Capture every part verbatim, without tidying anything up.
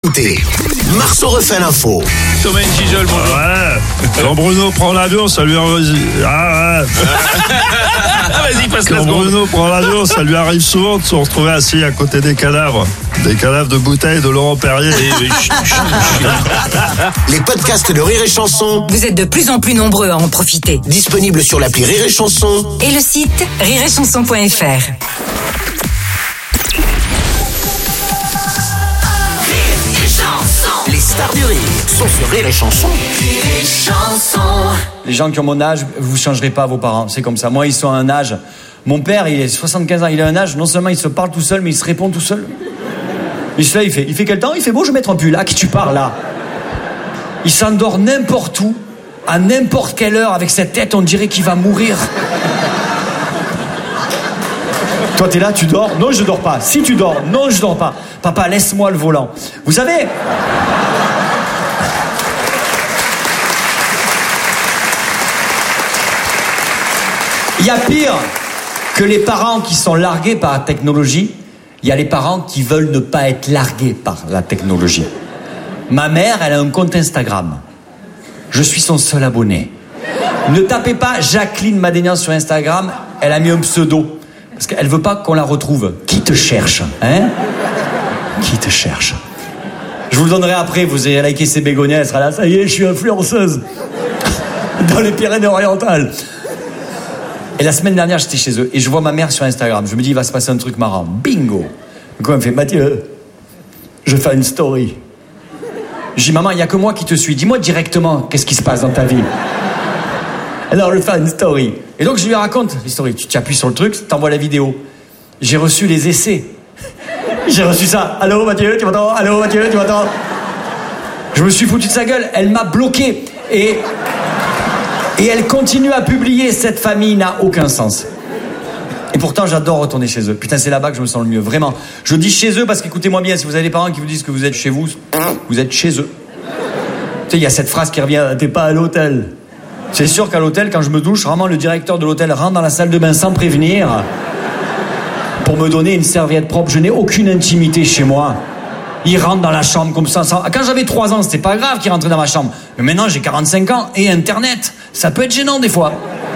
écoutez, Marceau refait l'info. Thomas Gijol, bonjour. Ouais. Quand Bruno prend l'avion, ça lui arrive. Ah ouais. Vas-y, passe la Quand seconde. Bruno prend l'avion, ça lui arrive souvent de se retrouver assis à côté des cadavres. Des cadavres de bouteilles de Laurent Perrier. Les podcasts de Rire et Chanson, Vous êtes de plus en plus nombreux à en profiter. disponibles sur l'appli Rire et Chanson. Et le site rire et chanson point f r. Les stars du rire sont sur Rire et Chanson. Les gens qui ont mon âge, vous ne changerez pas vos parents, c'est comme ça. Moi, ils sont à un âge. Mon père, il est soixante-quinze ans, il a un âge, non seulement il se parle tout seul, mais il se répond tout seul. Et celui-là, il fait, il fait quel temps? Il fait beau, je vais mettre un pull. À qui tu parles, là? Il s'endort n'importe où, à n'importe quelle heure, avec cette tête, on dirait qu'il va mourir. Toi, t'es là, tu dors? Non, je dors pas. Si tu dors? Non, je dors pas. Papa, laisse-moi le volant. Vous savez... Il y a pire que les parents qui sont largués par la technologie. Il y a les parents qui veulent ne pas être largués par la technologie. Ma mère, elle a un compte Instagram. Je suis son seul abonné. Ne tapez pas Jacqueline Madénian sur Instagram. Elle a mis un pseudo. Parce qu'elle veut pas qu'on la retrouve. Qui te cherche, hein? Qui te cherche? Je vous le donnerai après. Vous irez liker ses bégonias. Elle sera là. Ça y est, je suis influenceuse. Dans les Pyrénées-Orientales. Et la semaine dernière, j'étais chez eux et je vois ma mère sur Instagram. Je me dis, il va se passer un truc marrant. Bingo! Du coup, elle me fait, Mathieu, je vais faire une story. Je dis, maman, il n'y a que moi qui te suis. Dis-moi directement qu'est-ce qui se passe dans ta vie. Alors, je vais faire une story. Et donc, je lui raconte l'histoire. Tu appuies sur le truc, t'envoies la vidéo. J'ai reçu les essais. J'ai reçu ça. Allô, Mathieu, tu m'entends? Allô, Mathieu, tu m'entends? Je me suis foutu de sa gueule. Elle m'a bloqué. Et... Et elle continue à publier. Cette famille n'a aucun sens. Et pourtant, j'adore retourner chez eux. Putain, c'est là-bas que je me sens le mieux. Vraiment. Je dis chez eux parce qu'écoutez-moi bien, si vous avez des parents qui vous disent que vous êtes chez vous, vous êtes chez eux. Tu sais, il y a cette phrase qui revient, t'es pas à l'hôtel. C'est sûr qu'à l'hôtel, quand je me douche, vraiment, le directeur de l'hôtel rentre dans la salle de bain sans prévenir pour me donner une serviette propre. Je n'ai aucune intimité chez moi. Il rentre dans la chambre comme ça. Sans... Quand j'avais trois ans, c'était pas grave qu'il rentrait dans ma chambre. Mais maintenant, j'ai quarante-cinq ans et Internet. Ça peut être gênant des fois.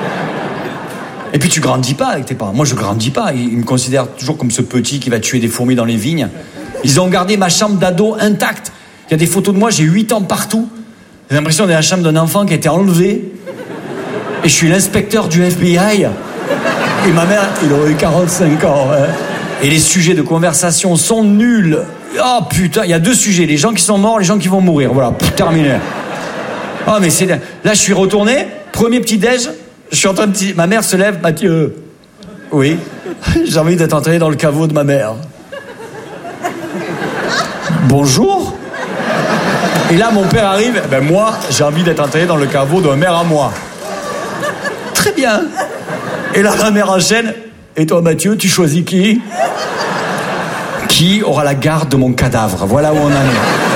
Et puis tu grandis pas avec tes parents. Moi, je grandis pas. Ils me considèrent toujours comme ce petit qui va tuer des fourmis dans les vignes. Ils ont gardé ma chambre d'ado intacte. Il y a des photos de moi, j'ai huit ans partout. J'ai l'impression d'être la chambre d'un enfant qui a été enlevé. Et je suis l'inspecteur du F B I. Et ma mère, il aurait eu quarante-cinq ans. Hein. Et les sujets de conversation sont nuls. Oh putain, il y a deux sujets, les gens qui sont morts, les gens qui vont mourir. Voilà, pff, terminé. Oh mais c'est... Là, je suis retourné, premier petit-déj, je suis en train de... Ma mère se lève, Mathieu. Oui, j'ai envie d'être entré dans le caveau de ma mère. Bonjour. Et là, mon père arrive, ben moi, j'ai envie d'être entré dans le caveau d'un mère à moi. Très bien. Et là, ma mère enchaîne, et toi, Mathieu, tu choisis qui ? Qui aura la garde de mon cadavre? Voilà où on en est.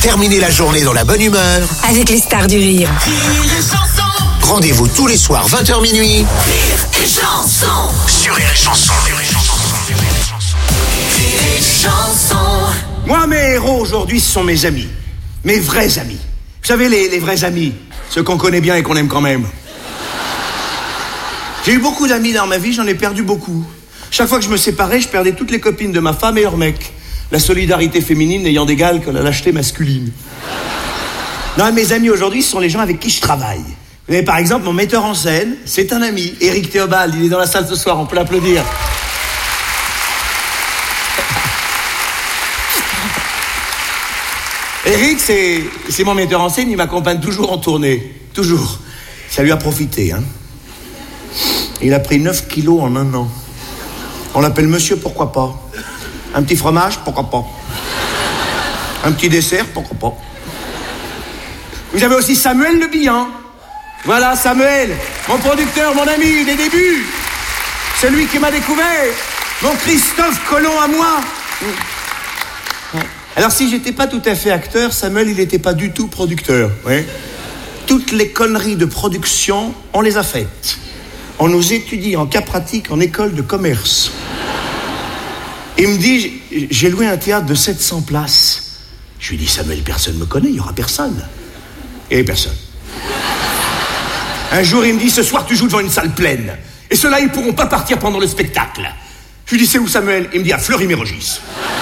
terminer la journée dans la bonne humeur. Avec les stars du rire. Rire et chanson. Rendez-vous tous les soirs vingt heures minuit. Rire et chanson. Sur Rire et chanson. Rire et chanson. Rire et chanson. Moi, mes héros aujourd'hui, ce sont mes amis. Mes vrais amis. Vous savez, les, les vrais amis. Ceux qu'on connaît bien et qu'on aime quand même. J'ai eu beaucoup d'amis dans ma vie, j'en ai perdu beaucoup. Chaque fois que je me séparais, je perdais toutes les copines de ma femme et leurs mecs. La solidarité féminine n'ayant d'égal que la lâcheté masculine. Non, mes amis aujourd'hui, ce sont les gens avec qui je travaille. Vous avez par exemple mon metteur en scène, c'est un ami, Éric Théobald, il est dans la salle ce soir, on peut l'applaudir. Éric, c'est, c'est mon metteur en scène, il m'accompagne toujours en tournée. Toujours. Ça lui a profité, hein. Il a pris neuf kilos en un an. On l'appelle monsieur, pourquoi pas. Un petit fromage, pourquoi pas. Un petit dessert, pourquoi pas. Vous avez aussi Samuel Le Bihan. Voilà, Samuel, mon producteur, mon ami des débuts. Celui qui m'a découvert. Mon Christophe Colomb à moi. Alors, si j'étais pas tout à fait acteur, Samuel, il n'était pas du tout producteur. Oui. Toutes les conneries de production, on les a faites. On nous étudie en cas pratique en école de commerce. Il me dit, j'ai loué un théâtre de sept cents places. Je lui dis, Samuel, personne ne me connaît, il n'y aura personne. Et personne. Un jour, il me dit, ce soir, tu joues devant une salle pleine. Et ceux-là, ils ne pourront pas partir pendant le spectacle. Je lui dis, c'est où, Samuel? Il me dit, à Fleury-Mérogis.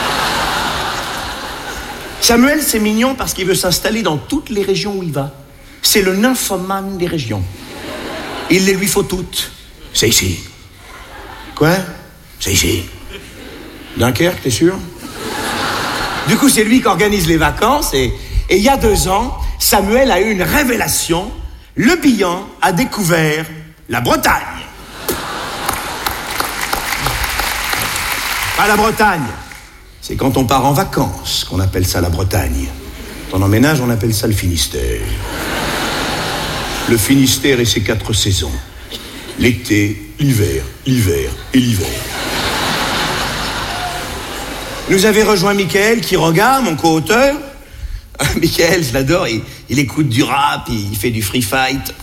Samuel, c'est mignon parce qu'il veut s'installer dans toutes les régions où il va. C'est le nymphomane des régions. Il les lui faut toutes. C'est ici. Quoi? C'est ici. Dunkerque, t'es sûr? Du coup, c'est lui qui organise les vacances et, et il y a deux ans, Samuel a eu une révélation. Le Bihan a découvert la Bretagne. Pas la Bretagne. C'est quand on part en vacances qu'on appelle ça la Bretagne. Quand on emménage, on appelle ça le Finistère. Le Finistère et ses quatre saisons. L'été, l'hiver, l'hiver et l'hiver. Nous avait rejoint Mickaël Quiroga, mon co-auteur. Mickaël, je l'adore, il, il écoute du rap, il fait du free fight.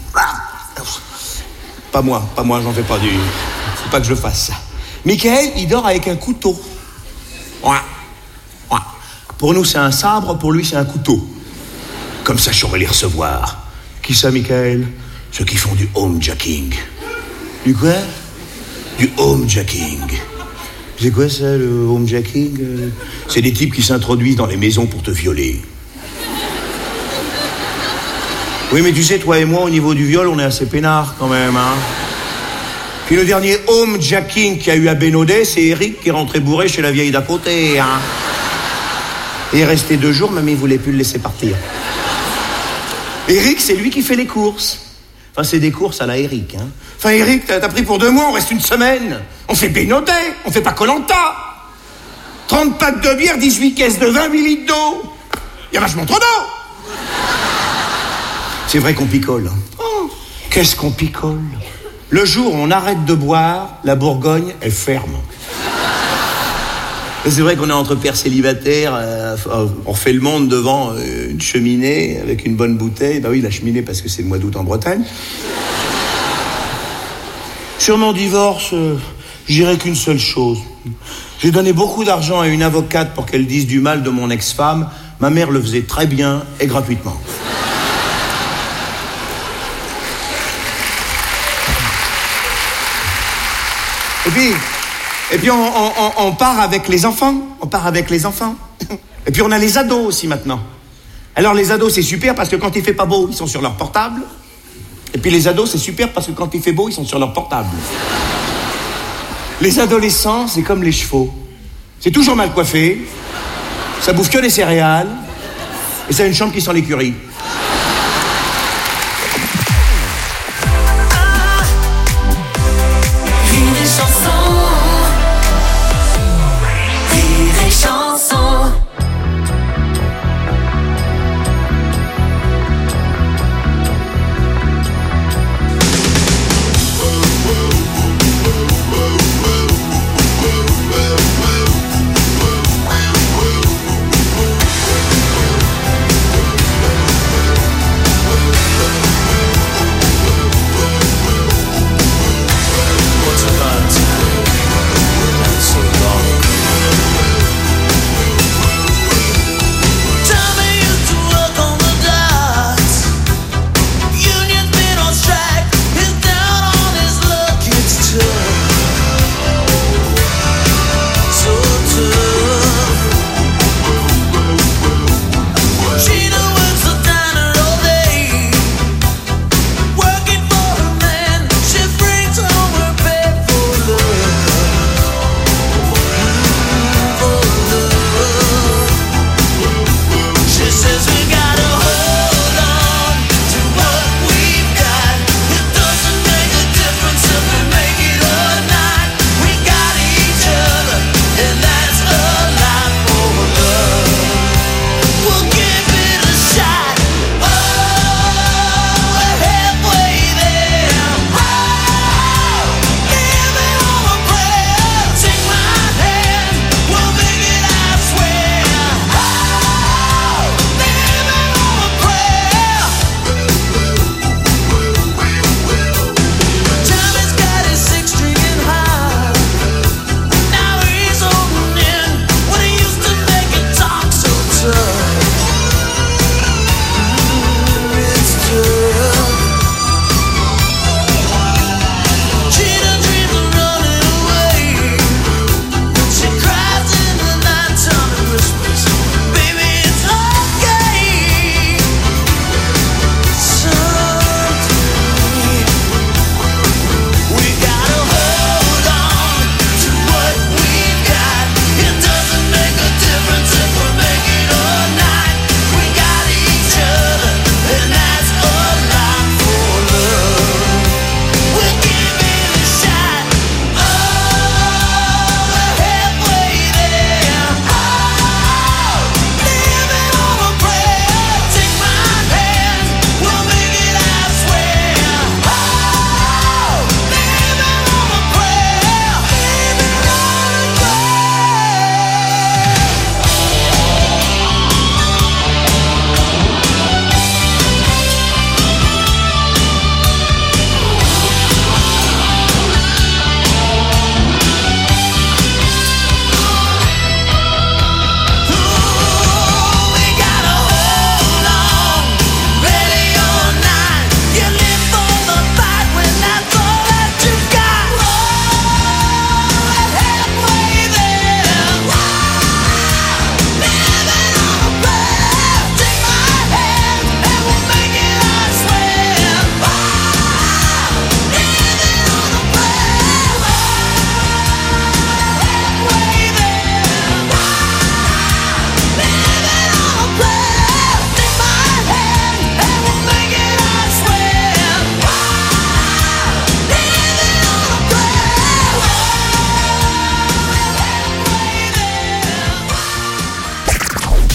Pas moi, pas moi, j'en fais pas du... Faut pas que je fasse ça. Mickaël, il dort avec un couteau. Ouais. Ouais. Pour nous, c'est un sabre, pour lui, c'est un couteau. Comme ça, je saurais les recevoir. Qui ça, Mickaël? Ceux qui font du homejacking. Du quoi? Du homejacking. C'est quoi ça, le homejacking? C'est des types qui s'introduisent dans les maisons pour te violer. Oui, mais tu sais, toi et moi, au niveau du viol, on est assez peinards quand même, hein. Puis le dernier homejacking qu'il y a eu à Bénodet, c'est Eric qui est rentré bourré chez la vieille d'à côté, hein. Il est resté deux jours, même il voulait plus le laisser partir. Eric, c'est lui qui fait les courses. Enfin, c'est des courses à la Eric, hein. Enfin, Eric, t'as, t'as pris pour deux mois, on reste une semaine. On fait Bénodet, on fait pas Koh-Lanta. trente packs de bière, dix-huit caisses de vin, huit litres d'eau. Il y a vachement trop d'eau. C'est vrai qu'on picole. Hein. Oh, qu'est-ce qu'on picole? Le jour où on arrête de boire, la Bourgogne, elle ferme. Et c'est vrai qu'on est entre pères célibataires, euh, on refait le monde devant euh, une cheminée avec une bonne bouteille. Bah oui, la cheminée parce que c'est le mois d'août en Bretagne. Sur mon divorce, euh, je dirais qu'une seule chose. J'ai donné beaucoup d'argent à une avocate pour qu'elle dise du mal de mon ex-femme. Ma mère le faisait très bien et gratuitement. Et puis, et puis on, on, on part avec les enfants. On part avec les enfants. Et puis on a les ados aussi maintenant. Alors les ados, c'est super parce que quand il fait pas beau, ils sont sur leur portable. Et puis les ados, c'est super parce que quand il fait beau, ils sont sur leur portable. Les adolescents, c'est comme les chevaux. C'est toujours mal coiffé. Ça bouffe que des céréales. Et ça a une chambre qui sent l'écurie.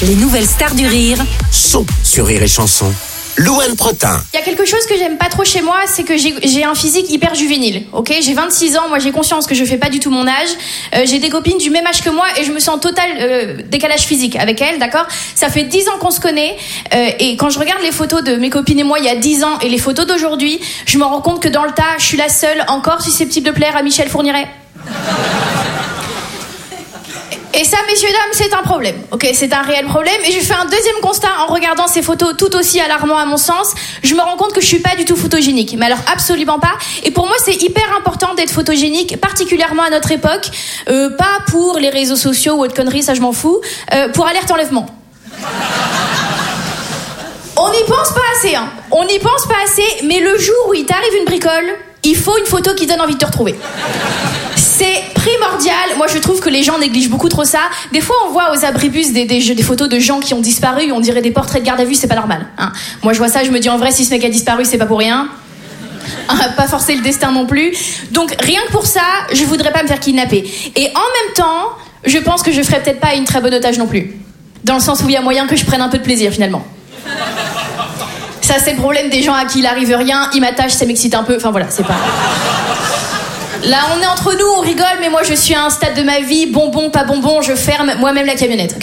Les nouvelles stars du rire Sont sur Rire et Chanson. Louane Protin. Il y a quelque chose que j'aime pas trop chez moi, c'est que j'ai, j'ai un physique hyper juvénile, ok ? J'ai vingt-six ans, moi j'ai conscience que je fais pas du tout mon âge. Euh, j'ai des copines du même âge que moi et je me sens en total euh, décalage physique avec elles, d'accord ? Ça fait dix ans qu'on se connaît euh, et quand je regarde les photos de mes copines et moi il y a dix ans et les photos d'aujourd'hui, je me rends compte que dans le tas, je suis la seule encore susceptible de plaire à Michel Fourniret. Et ça, messieurs, dames, c'est un problème. Ok, c'est un réel problème. Et je fais un deuxième constat en regardant ces photos tout aussi alarmants à mon sens. Je me rends compte que je suis pas du tout photogénique. Mais alors, absolument pas. Et pour moi, c'est hyper important d'être photogénique, particulièrement à notre époque. Euh, pas pour les réseaux sociaux ou autre conneries, ça je m'en fous. Euh, pour alerte enlèvement. On n'y pense pas assez, hein. On n'y pense pas assez, mais le jour où il t'arrive une bricole, il faut une photo qui donne envie de te retrouver. C'est primordial. Moi, je trouve que les gens négligent beaucoup trop ça. Des fois, on voit aux abribus des, des, des photos de gens qui ont disparu. On dirait des portraits de garde à vue, c'est pas normal. Hein. Moi, je vois ça, je me dis en vrai, si ce mec a disparu, c'est pas pour rien. Hein, pas forcer le destin non plus. Donc, rien que pour ça, je voudrais pas me faire kidnapper. Et en même temps, je pense que je ferais peut-être pas une très bonne otage non plus. Dans le sens où il y a moyen que je prenne un peu de plaisir, finalement. Ça, c'est le problème des gens à qui il arrive rien. Ils m'attachent, ça m'excite un peu. Enfin, voilà, c'est pas... Là, on est entre nous, on rigole, mais moi, je suis à un stade de ma vie, bonbon, pas bonbon, je ferme moi-même la camionnette, ok ?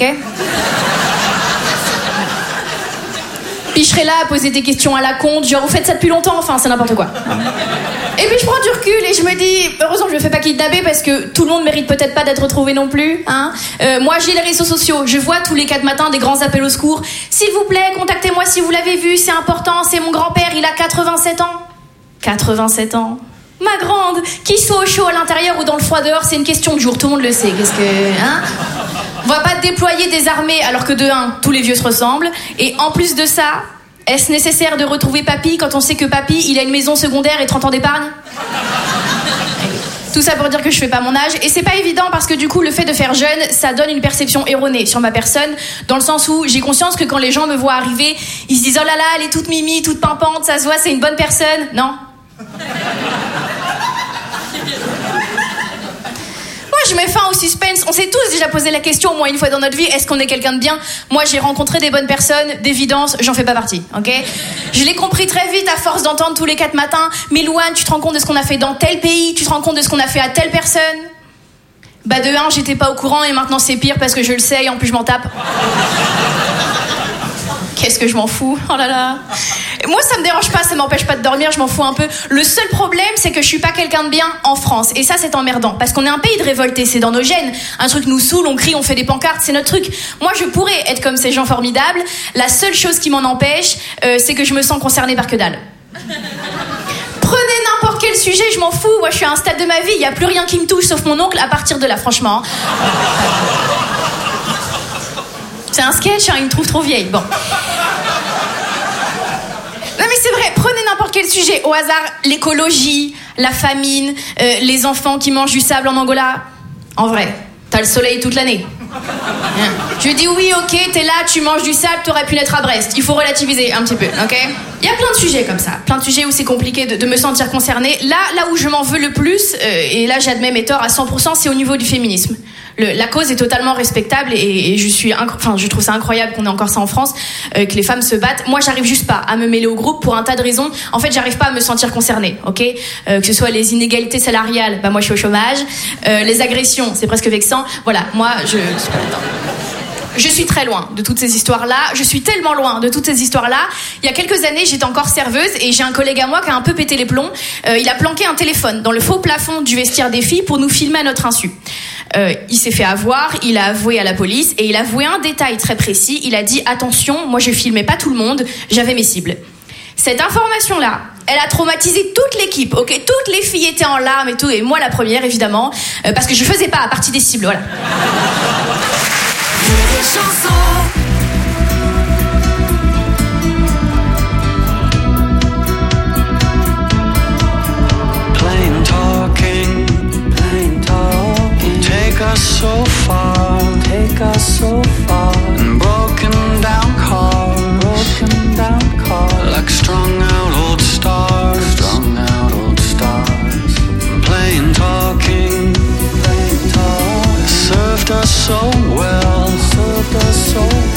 Puis je serai là à poser des questions à la con, genre, vous faites ça depuis longtemps, enfin, c'est n'importe quoi. Et puis je prends du recul et je me dis, heureusement que je me fais pas kidnapper parce que tout le monde mérite peut-être pas d'être retrouvé non plus, hein. Euh, moi, j'ai les réseaux sociaux, je vois tous les quatre matins des grands appels au secours. S'il vous plaît, contactez-moi si vous l'avez vu, c'est important, c'est mon grand-père, il a quatre-vingt-sept ans. quatre-vingt-sept ans. Ma grande, qu'il soit au chaud à l'intérieur ou dans le froid dehors, c'est une question de jour, tout le monde le sait. Qu'est-ce que, hein ? On va pas déployer des armées alors que de un, tous les vieux se ressemblent. Et en plus de ça, est-ce nécessaire de retrouver papy quand on sait que papy, il a une maison secondaire et trente ans d'épargne ? Tout ça pour dire que je fais pas mon âge. Et c'est pas évident parce que du coup, le fait de faire jeune, ça donne une perception erronée sur ma personne, dans le sens où j'ai conscience que quand les gens me voient arriver, ils se disent « Oh là là, elle est toute mimi, toute pimpante, ça se voit, c'est une bonne personne. » Non. Moi, je mets fin au suspense. On s'est tous déjà posé la question au moins une fois dans notre vie, est-ce qu'on est quelqu'un de bien ? Moi, j'ai rencontré des bonnes personnes, d'évidence, j'en fais pas partie, ok ? Je l'ai compris très vite à force d'entendre tous les quatre matins, mais Louane, tu te rends compte de ce qu'on a fait dans tel pays ? Tu te rends compte de ce qu'on a fait à telle personne ? Bah de un, j'étais pas au courant et maintenant c'est pire parce que je le sais et en plus je m'en tape. Qu'est-ce que je m'en fous ? Oh là là. Moi, ça me dérange pas, ça m'empêche pas de dormir, je m'en fous un peu. Le seul problème, c'est que je suis pas quelqu'un de bien en France. Et ça, c'est emmerdant. Parce qu'on est un pays de révoltés, c'est dans nos gènes. Un truc nous saoule, on crie, on fait des pancartes, c'est notre truc. Moi, je pourrais être comme ces gens formidables. La seule chose qui m'en empêche, euh, c'est que je me sens concernée par que dalle. Prenez n'importe quel sujet, je m'en fous. Moi, je suis à un stade de ma vie, il y a plus rien qui me touche sauf mon oncle à partir de là, franchement. C'est un sketch, hein, il me trouve trop vieille. Bon. Non mais c'est vrai, prenez n'importe quel sujet au hasard, l'écologie, la famine, euh, les enfants qui mangent du sable en Angola. En vrai, t'as le soleil toute l'année. Hein. Je dis oui, ok, t'es là, tu manges du sable, t'aurais pu naître à Brest. Il faut relativiser un petit peu, ok ? Il y a plein de sujets comme ça, plein de sujets où c'est compliqué de, de me sentir concernée. Là, là où je m'en veux le plus, euh, et là j'admets mes torts à cent pour cent, c'est au niveau du féminisme. Le, la cause est totalement respectable et, et je suis, inc- enfin, je trouve ça incroyable qu'on ait encore ça en France, euh, que les femmes se battent. Moi, j'arrive juste pas à me mêler au groupe pour un tas de raisons. En fait, j'arrive pas à me sentir concernée, ok ? euh, Que ce soit les inégalités salariales, bah moi je suis au chômage. Euh, les agressions, c'est presque vexant. Voilà, moi je. Je suis très loin de toutes ces histoires-là. Je suis tellement loin de toutes ces histoires-là. Il y a quelques années, j'étais encore serveuse et j'ai un collègue à moi qui a un peu pété les plombs. Euh, il a planqué un téléphone dans le faux plafond du vestiaire des filles pour nous filmer à notre insu. Euh, il s'est fait avoir, il a avoué à la police et il a avoué un détail très précis. Il a dit « Attention, moi je filmais pas tout le monde, j'avais mes cibles ». Cette information-là, elle a traumatisé toute l'équipe, ok ? Toutes les filles étaient en larmes et tout, et moi la première évidemment, euh, parce que je faisais pas partie des cibles, voilà. Plain talking, plain talking. Take us so far, take us so far. And broken down cars, broken down cars. Like strung out old stars, strung out old stars. Plain talking, plain talking. Served us so well, served us so well.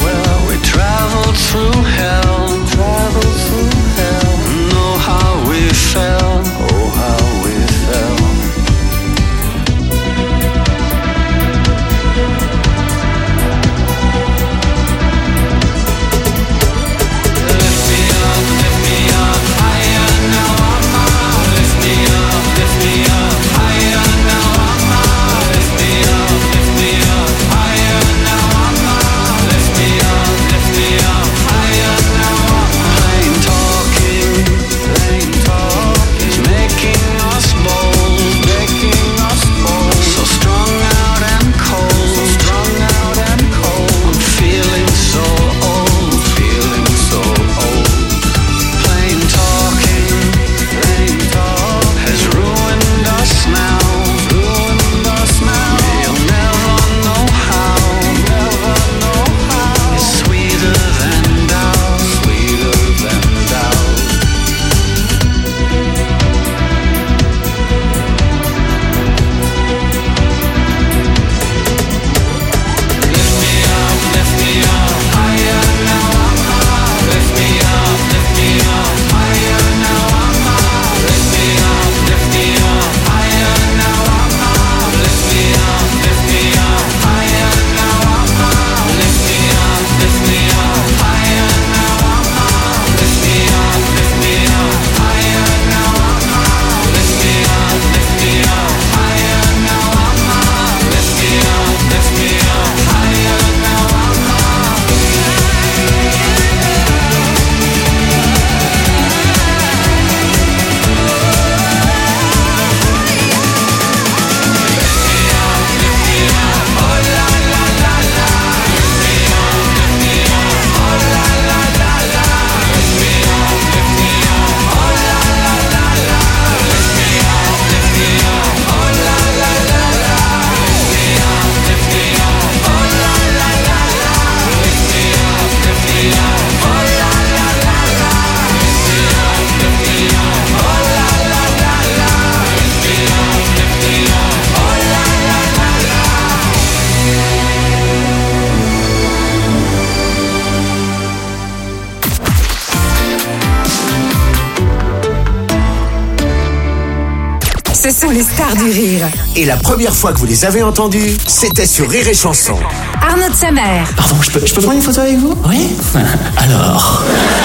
Ce sont les stars du rire. Et la première fois que vous les avez entendus, c'était sur Rire et Chanson. Arnaud de Samer. Pardon, je peux, je peux prendre une photo avec vous? Oui. Alors.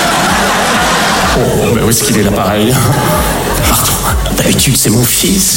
Oh, mais où est-ce qu'il est l'appareil? Pardon, d'habitude c'est mon fils.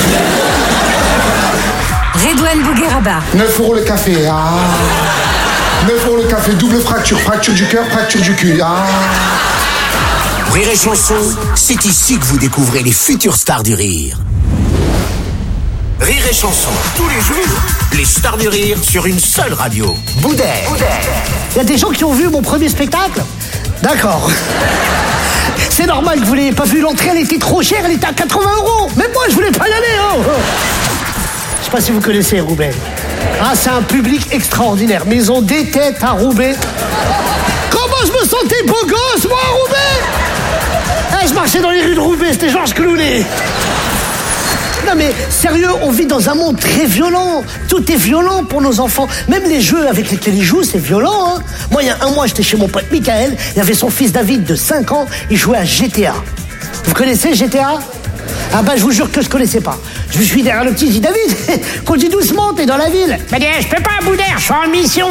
Redouane Bougueraba. neuf euros le café, ah. neuf euros le café, double fracture, fracture du cœur, fracture du cul, ah. Rire et Chanson, c'est ici que vous découvrez les futures stars du rire. Rire et Chanson, tous les jours, les stars du rire sur une seule radio. Boudère. Il y a des gens qui ont vu mon premier spectacle? D'accord. C'est normal que vous l'ayez pas vu, l'entrée elle était trop chère, elle était à quatre-vingts euros. Même moi je voulais pas y aller, hein. Je sais pas si vous connaissez Roubaix. Ah, c'est un public extraordinaire. Maison des têtes à Roubaix. Comment je me sentais beau gosse, moi, à Roubaix. Ah, je marchais dans les rues de Roubaix, c'était Georges Clooney. Non mais, sérieux, on vit dans un monde très violent. Tout est violent pour nos enfants. Même les jeux avec lesquels ils jouent, c'est violent, hein. Moi, il y a un mois, j'étais chez mon pote Michael. Il y avait son fils David de cinq ans. Il jouait à G T A. Vous connaissez G T A? Ah bah je vous jure que je connaissais pas. Je me suis derrière le petit, je dis David, conduis doucement, t'es dans la ville. Il m'a dit, je peux pas, Boudère, je suis en mission.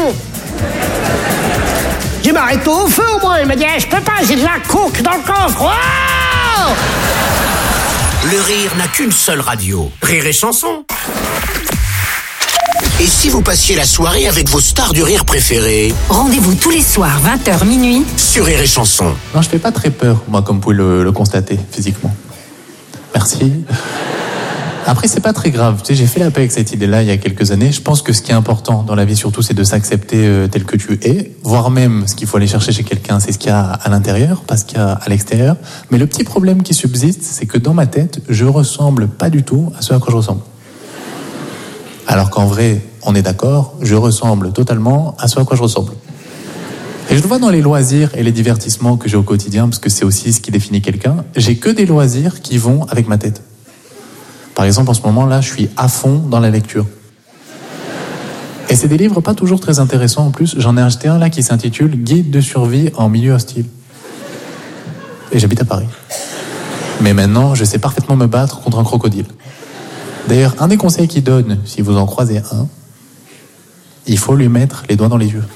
J'ai dit, m'arrête-toi au feu au moins. Il m'a dit, je peux pas, j'ai de la coke dans le coffre. Wow. Le rire n'a qu'une seule radio, Rire et Chanson. Et si vous passiez la soirée avec vos stars du rire préférées? Rendez-vous tous les soirs, vingt heures minuit. Sur Rire et Chanson. Non, je fais pas très peur, moi, comme vous pouvez le, le constater, physiquement. Merci. Après, c'est pas très grave. Tu sais, j'ai fait la paix avec cette idée-là il y a quelques années. Je pense que ce qui est important dans la vie, surtout, c'est de s'accepter euh, tel que tu es. Voire même, ce qu'il faut aller chercher chez quelqu'un, c'est ce qu'il y a à l'intérieur, pas ce qu'il y a à l'extérieur. Mais le petit problème qui subsiste, c'est que dans ma tête, je ressemble pas du tout à ce à quoi je ressemble. Alors qu'en vrai, on est d'accord, je ressemble totalement à ce à quoi je ressemble. Et je le vois dans les loisirs et les divertissements que j'ai au quotidien, parce que c'est aussi ce qui définit quelqu'un. J'ai que des loisirs qui vont avec ma tête. Par exemple, en ce moment-là, je suis à fond dans la lecture. Et c'est des livres pas toujours très intéressants en plus. J'en ai acheté un là qui s'intitule « Guide de survie en milieu hostile ». Et j'habite à Paris. Mais maintenant, je sais parfaitement me battre contre un crocodile. D'ailleurs, un des conseils qu'il donne, si vous en croisez un, il faut lui mettre les doigts dans les yeux.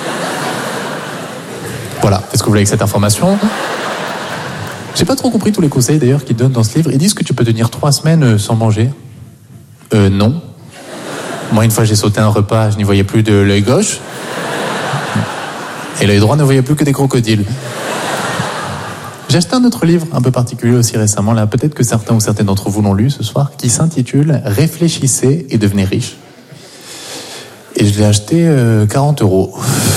Voilà, est-ce que vous voulez avec cette information? J'ai pas trop compris tous les conseils d'ailleurs qu'ils donnent dans ce livre. Ils disent que tu peux tenir trois semaines sans manger. Euh, non. Moi, une fois, j'ai sauté un repas, je n'y voyais plus de l'œil gauche. Et l'œil droit ne voyait plus que des crocodiles. J'ai acheté un autre livre un peu particulier aussi récemment, là, peut-être que certains ou certaines d'entre vous l'ont lu ce soir, qui s'intitule « Réfléchissez et devenez riche ». Et je l'ai acheté euh, quarante euros.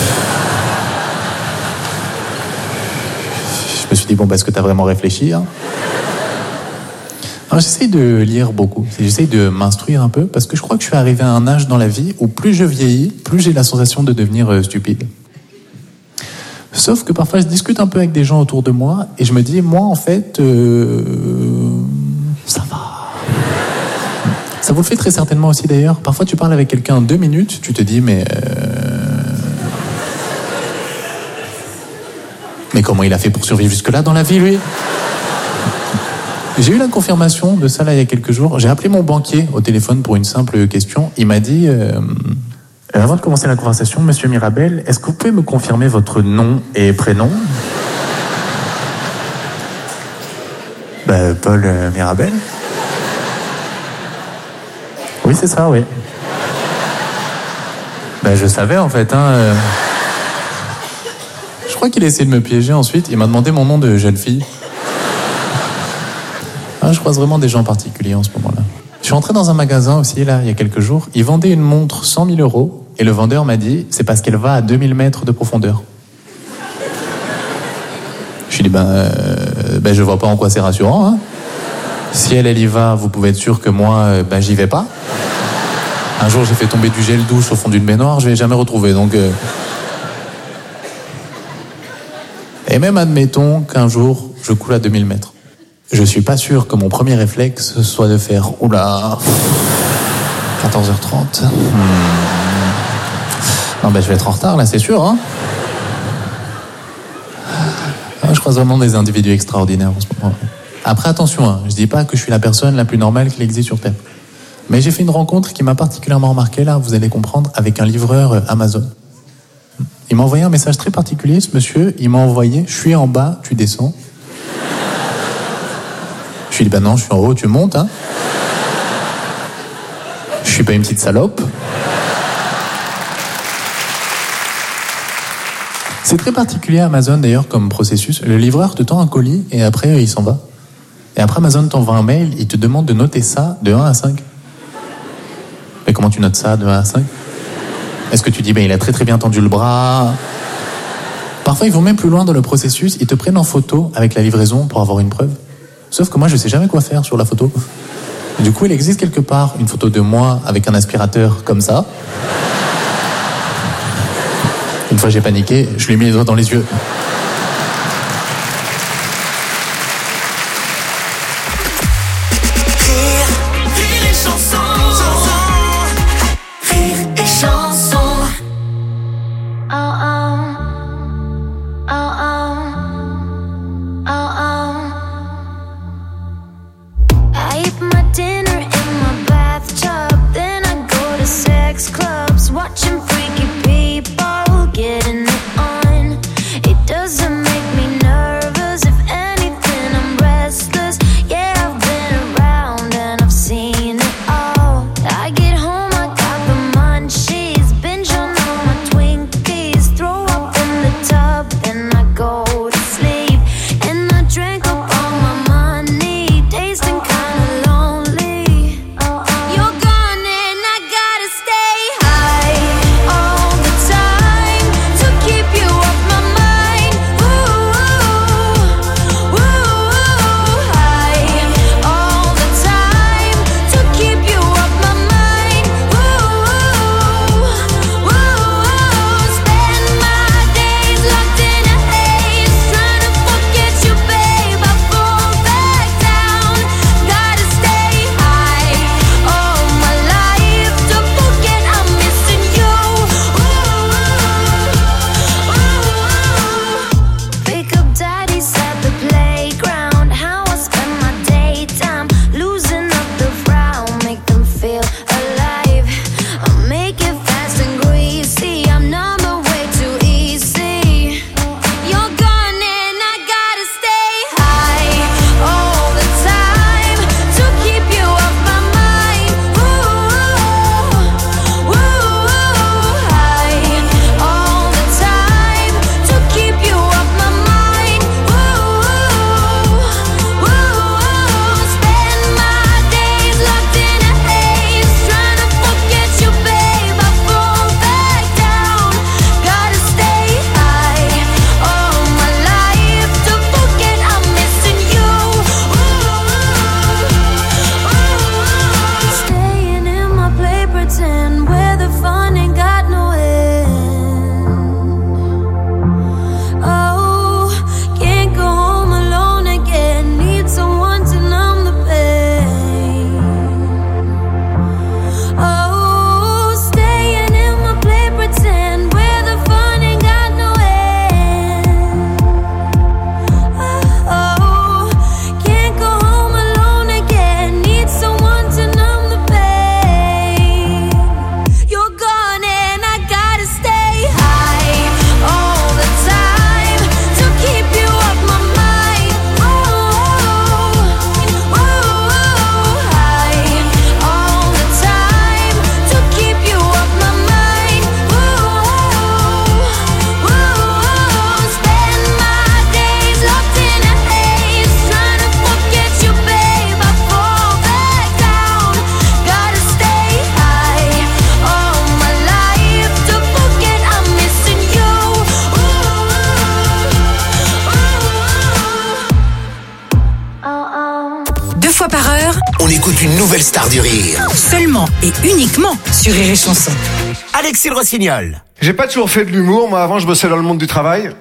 Je me suis dit, bon, bah, est-ce que tu as vraiment réfléchi, hein? Alors, j'essaye de lire beaucoup, j'essaye de m'instruire un peu, parce que je crois que je suis arrivé à un âge dans la vie où plus je vieillis, plus j'ai la sensation de devenir euh, stupide. Sauf que parfois, je discute un peu avec des gens autour de moi, et je me dis, moi, en fait, euh, ça va. Ça vous le fait très certainement aussi, d'ailleurs. Parfois, tu parles avec quelqu'un en deux minutes, tu te dis, mais... Euh... Mais comment il a fait pour survivre jusque-là dans la vie, lui? J'ai eu la confirmation de ça là il y a quelques jours. J'ai appelé mon banquier au téléphone pour une simple question. Il m'a dit, euh, avant de commencer la conversation, Monsieur Mirabel, est-ce que vous pouvez me confirmer votre nom et prénom? Ben, Paul euh, Mirabel. Oui, c'est ça, oui. Ben, je savais en fait, hein... Euh... Je crois qu'il a essayé de me piéger ensuite. Il m'a demandé mon nom de jeune fille. Ah, je croise vraiment des gens particuliers en ce moment-là. Je suis entré dans un magasin aussi, là, il y a quelques jours. Ils vendaient une montre cent mille euros. Et le vendeur m'a dit, c'est parce qu'elle va à deux mille mètres de profondeur. Je lui ai dit, ben, euh, ben je vois pas en quoi c'est rassurant, hein. Si elle, elle y va, vous pouvez être sûr que moi, ben, j'y vais pas. Un jour, j'ai fait tomber du gel douche au fond d'une baignoire, je l'ai jamais retrouvé, donc... Euh... Et même admettons qu'un jour, je coule à deux mille mètres. Je suis pas sûr que mon premier réflexe soit de faire « Oula, quatorze heures trente. Hmm. Non, ben je vais être en retard, là, c'est sûr, hein. Ah, je croise vraiment des individus extraordinaires en ce moment. Après, attention, hein, je dis pas que je suis la personne la plus normale qui existe sur Terre. Mais j'ai fait une rencontre qui m'a particulièrement remarqué, là, vous allez comprendre, avec un livreur Amazon. Il m'a envoyé un message très particulier, ce monsieur. Il m'a envoyé « Je suis en bas, tu descends ». Je lui ai dit « Bah non, je suis en haut, tu montes, hein ». Je suis pas une petite salope. C'est très particulier Amazon d'ailleurs comme processus. Le livreur te tend un colis et après il s'en va. Et après Amazon t'envoie un mail, il te demande de noter ça de un à cinq. Mais comment tu notes ça de un à cinq? Est-ce que tu dis ben il a très très bien tendu le bras? Parfois ils vont même plus loin dans le processus, ils te prennent en photo avec la livraison pour avoir une preuve. Sauf que moi je sais jamais quoi faire sur la photo. Du coup il existe quelque part une photo de moi avec un aspirateur comme ça. Une fois j'ai paniqué, je lui ai mis les doigts dans les yeux. On écoute une nouvelle star du rire. Seulement et uniquement sur Rire et Chanson. Alexis Rossignol. J'ai pas toujours fait de l'humour. Moi, avant, je bossais dans le monde du travail.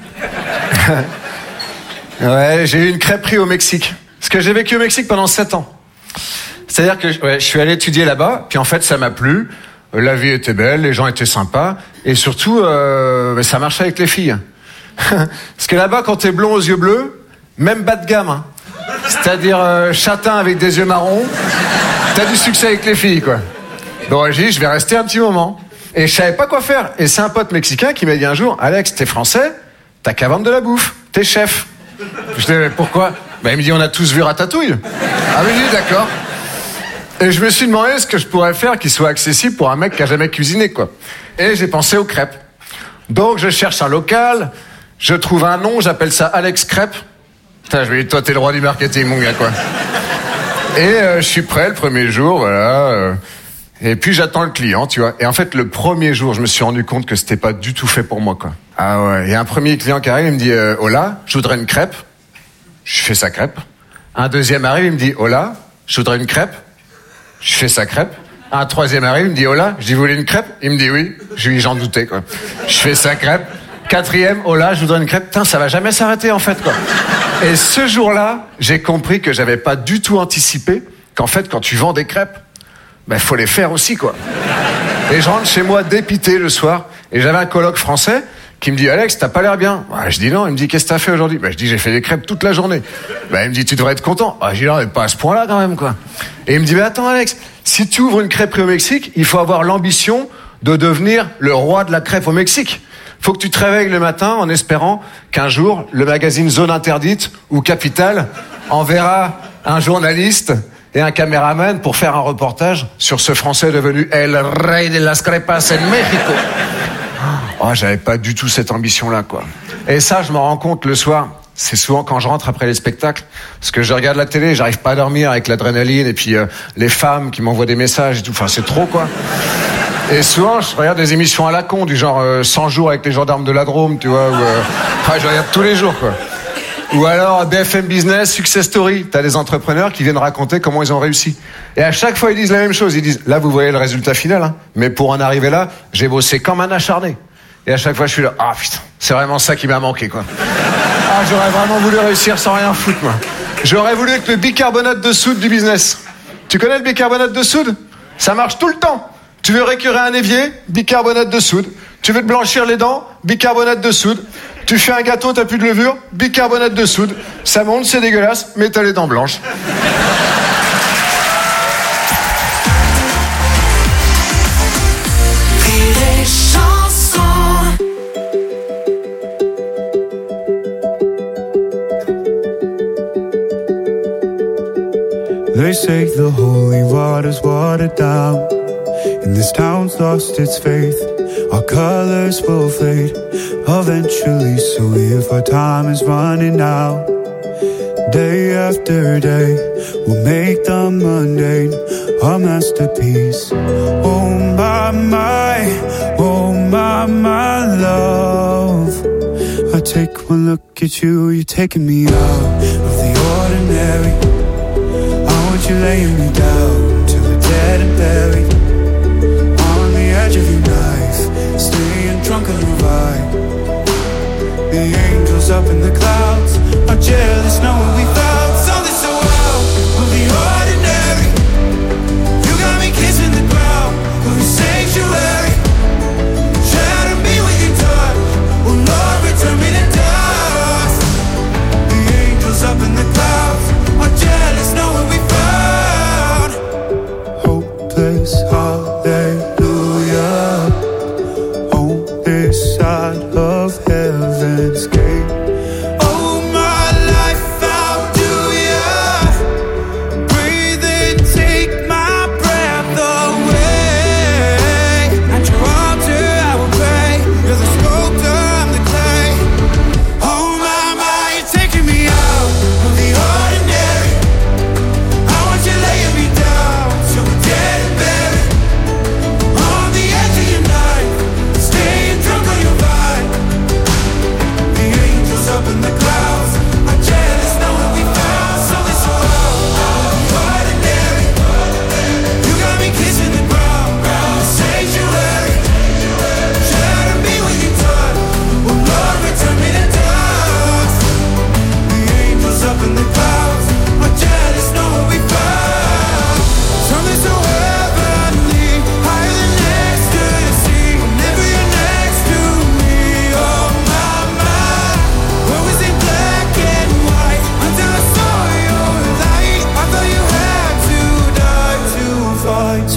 Ouais, j'ai eu une crêperie au Mexique. Parce que j'ai vécu au Mexique pendant sept ans. C'est-à-dire que ouais, je suis allé étudier là-bas, puis en fait, ça m'a plu. La vie était belle, les gens étaient sympas. Et surtout, euh, ça marchait avec les filles. Parce que là-bas, quand t'es blond aux yeux bleus, même bas de gamme, hein. C'est-à-dire euh, châtain avec des yeux marrons. T'as du succès avec les filles, quoi. Donc j'ai dit, je vais rester un petit moment. Et je savais pas quoi faire. Et c'est un pote mexicain qui m'a dit un jour, Alex, t'es français, t'as qu'à vendre de la bouffe, t'es chef. Je dis, mais pourquoi? Bah, il me dit, on a tous vu Ratatouille. Ah oui, d'accord. Et je me suis demandé ce que je pourrais faire qui soit accessible pour un mec qui a jamais cuisiné, quoi. Et j'ai pensé aux crêpes. Donc je cherche un local, je trouve un nom, j'appelle ça Alex Crêpes. Putain, je me dis, toi t'es le roi du marketing, mon gars, quoi. Et euh, je suis prêt le premier jour, voilà. Euh, et puis j'attends le client, tu vois. Et en fait, le premier jour, je me suis rendu compte que c'était pas du tout fait pour moi, quoi. Ah ouais. Il y a un premier client qui arrive, il me dit, euh, hola, je voudrais une crêpe. Je fais sa crêpe. Un deuxième arrive, il me dit, hola, je voudrais une crêpe. Je fais sa crêpe. Un troisième arrive, il me dit, hola, je dis, vous voulez une crêpe? Il me dit oui. Je lui, j'en doutais, quoi. Je fais sa crêpe. Quatrième, hola, je voudrais une crêpe. Putain, ça va jamais s'arrêter, en fait, quoi. Et ce jour-là, j'ai compris que j'avais pas du tout anticipé qu'en fait, quand tu vends des crêpes, ben, faut les faire aussi, quoi. Et je rentre chez moi dépité le soir, et j'avais un coloc français qui me dit, Alex, t'as pas l'air bien. Bah, je dis non. Il me dit, qu'est-ce que t'as fait aujourd'hui? Bah, je dis, j'ai fait des crêpes toute la journée. Bah, il me dit, tu devrais être content. Bah, je dis, non, mais pas à ce point-là, quand même, quoi. Et il me dit, mais attends, Alex, si tu ouvres une crêperie au Mexique, il faut avoir l'ambition de devenir le roi de la crêpe au Mexique. Faut que tu te réveilles le matin en espérant qu'un jour, le magazine Zone Interdite ou Capital enverra un journaliste et un caméraman pour faire un reportage sur ce Français devenu El Rey de las Crepas en Mexico. Oh, j'avais pas du tout cette ambition-là, quoi. Et ça, je m'en rends compte le soir. C'est souvent quand je rentre après les spectacles, parce que je regarde la télé, j'arrive pas à dormir avec l'adrénaline, et puis euh, les femmes qui m'envoient des messages et tout. Enfin, c'est trop, quoi. Et souvent, je regarde des émissions à la con, du genre euh, cent jours avec les gendarmes de la Drôme, tu vois. Ou, euh... enfin, je regarde tous les jours, quoi. Ou alors B F M Business, Success Story. T'as des entrepreneurs qui viennent raconter comment ils ont réussi. Et à chaque fois, ils disent la même chose. Ils disent, là, vous voyez le résultat final, hein, mais pour en arriver là, j'ai bossé comme un acharné. Et à chaque fois, je suis là, ah putain, c'est vraiment ça qui m'a manqué, quoi. Ah, j'aurais vraiment voulu réussir sans rien foutre, moi. J'aurais voulu être le bicarbonate de soude du business. Tu connais le bicarbonate de soude? Ça marche tout le temps. Tu veux récurer un évier? Bicarbonate de soude. Tu veux te blanchir les dents? Bicarbonate de soude. Tu fais un gâteau, t'as plus de levure? Bicarbonate de soude. Ça monte, c'est dégueulasse, mais t'as les dents blanches. They say the holy water's watered down, and this town's lost its faith. Our colors will fade eventually, so if our time is running out, day after day, we'll make the mundane a masterpiece. Oh my, my, oh my, my love, I take one look at you, you're taking me out of the ordinary. You're laying me down till we're dead and buried on the edge of your knife, staying drunk on your vibe. The angels up in the clouds are jealous knowing we found something so out of the ordinary. You got me kissing the ground of your sanctuary. Shatter me with your touch, oh Lord, return me to dust. The angels up in the clouds are jealous knowing we found hallelujah on this side of heaven's gate. Oh, my life found you.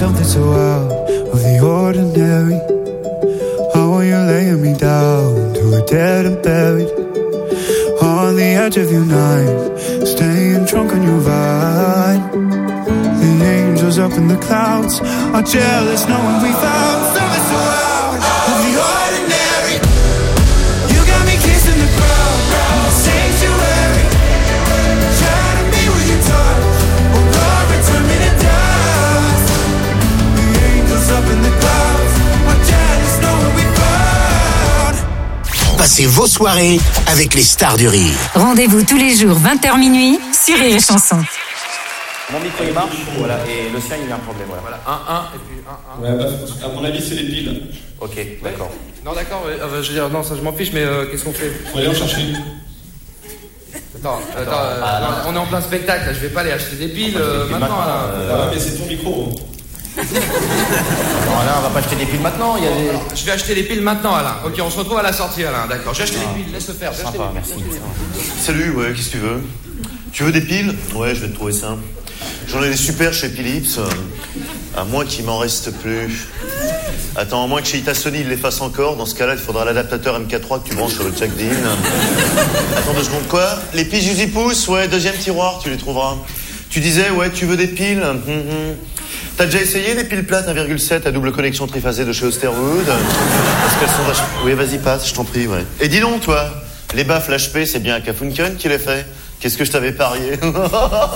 something so out of the ordinary. How are you laying me down to a dead and buried on the edge of your night, staying drunk on your vine. The angels up in the clouds are jealous knowing we found something so out of the ordinary. You got me kissing the ground, the sanctuary, trying to be with your touch. Oh Lord, return me to dust. The angels up in the clouds are jealous knowing we found. Passez vos soirées avec les stars du rire. Rendez-vous tous les jours vingt heures minuit sur Rire et Chanson. Mon micro il marche, voilà, et le sien il y a un problème, voilà. Voilà, un, un, et puis un, un. Ouais, bah, à mon avis c'est les piles. Ok, d'accord. Non d'accord, euh, je veux dire, non ça je m'en fiche, mais euh, qu'est-ce qu'on fait? Faut aller en chercher. Attends, attends, attends euh, ah, non, on est en plein spectacle, là, je vais pas aller acheter des piles euh, maintenant, maintenant là. Euh, ah, mais c'est ton micro. Non, Alain, on va pas acheter des piles maintenant, il y a des... Je vais acheter des piles maintenant, Alain. Ok, on se retrouve à la sortie, Alain, d'accord. J'ai acheté ah. des piles, laisse le faire. Sympa, merci. Salut, ouais, qu'est-ce que tu veux? Tu veux des piles? Ouais, je vais te trouver ça. J'en ai des super chez Philips, à moins qu'il m'en reste plus. Attends, à moins que chez Itasony il les fasse encore. Dans ce cas-là, il faudra l'adaptateur M K trois que tu branches sur le Jack Dean. Attends deux secondes, quoi? Les piles Uzi Pouce, ouais, deuxième tiroir, tu les trouveras. Tu disais, ouais, tu veux des piles? mm-hmm. T'as déjà essayé les piles plates un virgule sept à double connexion triphasée de chez Osterwood? Parce qu'elles sont vachement... Oui, vas-y, passe, je t'en prie, ouais. Et dis donc, toi, les baffles H P, c'est bien Kafunken qui les fait? Qu'est-ce que je t'avais parié? Non, parce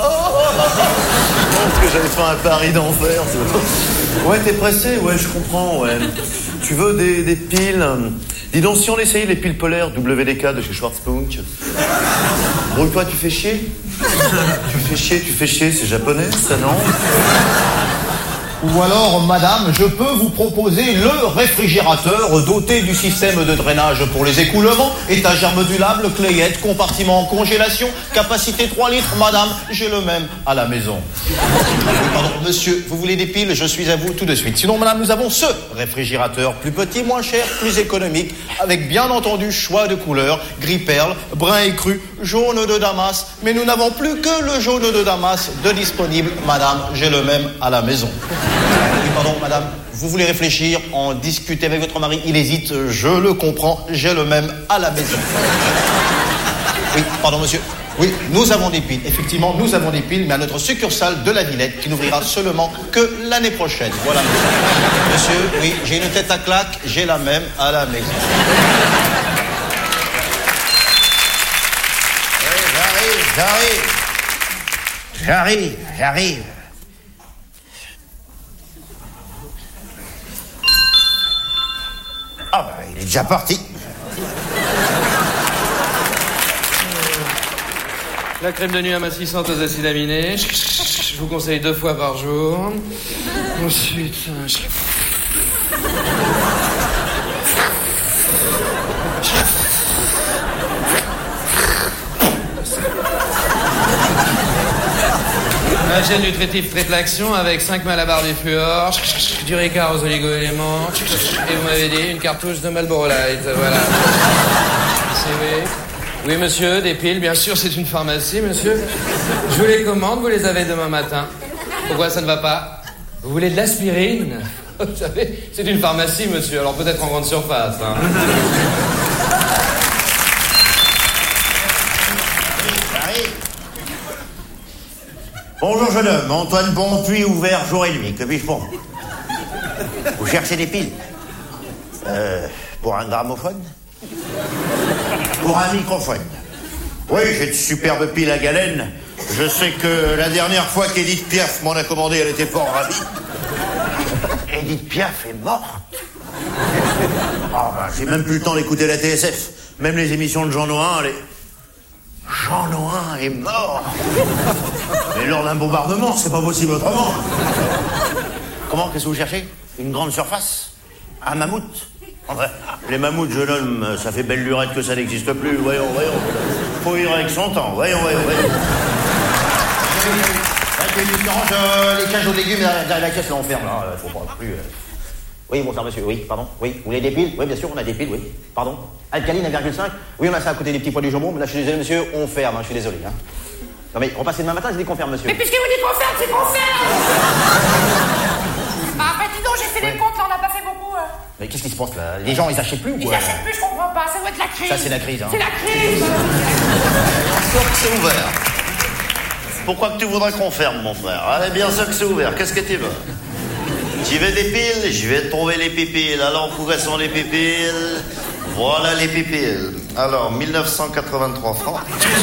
que j'avais fait un pari d'enfer. Ouais, t'es pressé? Ouais, je comprends, ouais. Tu veux des, des piles? Dis donc, si on essayait les piles polaires W D K de chez Schwarzpunk. Brouille-toi, tu fais chier? Tu fais chier, tu fais chier, c'est japonais, ça, non? Ou alors, madame, je peux vous proposer le réfrigérateur doté du système de drainage pour les écoulements, étagère modulable, clayette, compartiment en congélation, capacité trois litres. Madame, j'ai le même à la maison. Pardon, monsieur, vous voulez des piles? Je suis à vous tout de suite. Sinon, madame, nous avons ce réfrigérateur, plus petit, moins cher, plus économique, avec bien entendu choix de couleurs, gris perle, brun écru, jaune de Damas. Mais nous n'avons plus que le jaune de Damas de disponible. Madame, j'ai le même à la maison. Oui, pardon, madame, vous voulez réfléchir, en discuter avec votre mari, il hésite, je le comprends, j'ai le même à la maison. Oui, pardon, monsieur. Oui, nous avons des piles. Effectivement, nous avons des piles, mais à notre succursale de la Villette, qui n'ouvrira seulement que l'année prochaine. Voilà, monsieur. Monsieur, oui, j'ai une tête à claque, j'ai la même à la maison. Oui, j'arrive, j'arrive. J'arrive, j'arrive. Ah bah, il est déjà parti. La crème de nuit amincissante aux acides aminés. Je vous conseille deux fois par jour. Ensuite... Un gel nutritif triple action avec cinq malabars du fluor, du Ricard aux oligo-éléments, et vous m'avez dit une cartouche de Marlboro Light, voilà. C'est oui. Oui, monsieur, des piles, bien sûr, c'est une pharmacie, monsieur. Je vous les commande, vous les avez demain matin. Pourquoi ça ne va pas? Vous voulez de l'aspirine? Vous savez, c'est une pharmacie, monsieur, alors peut-être en grande surface, hein. Bonjour jeune homme, Antoine Bonpuis ouvert jour et nuit, que puis-je pour vous? Vous cherchez des piles? Euh, pour un gramophone? Pour un microphone? Oui, j'ai de superbes piles à galène. Je sais que la dernière fois qu'Edith Piaf m'en a commandé, elle était fort ravie. Edith Piaf est morte? Oh ben, j'ai même plus le temps d'écouter la T S F. Même les émissions de Jean Noin, les... Jean Noin est mort. Mais lors d'un bombardement, c'est pas possible autrement. Comment, qu'est-ce que vous cherchez? Une grande surface? Un mammouth? Enfin, les mammouths, jeune homme, ça fait belle lurette que ça n'existe plus. Voyons, voyons. Faut vivre avec son temps. Voyons, voyons, voyons. Euh, les cages aux légumes derrière la caisse, là, on ferme. Là, faut pas plus... Euh... Oui, bonsoir monsieur, oui, pardon, oui. Vous voulez des piles? Oui, bien sûr, on a des piles, oui. Pardon. Alcaline un virgule cinq? Oui, on a ça à côté des petits pois du jambon, mais là, je suis désolé, monsieur, on ferme, hein, je suis désolé. Hein. Non, mais repassez demain matin, je dis qu'on ferme, monsieur. Mais puisque vous dites qu'on ferme, c'est qu'on ferme! c'est des comptes, là, on n'a pas fait beaucoup. euh. Mais qu'est-ce qui se passe là? Les gens, ils achètent plus ou Ils quoi? achètent plus, je comprends pas, ça doit être la crise. Ça, c'est la crise, hein. C'est la crise. Bien sûr que c'est ouvert. Pourquoi que tu voudrais qu'on ferme, mon frère? Allez, bien sûr que c'est ouvert. Qu'est-ce que tu veux? Tu veux des piles? Je vais te trouver les pipiles. Alors, où sont les pipiles? Voilà les pipiles. Alors, mille neuf cent quatre-vingt-trois francs.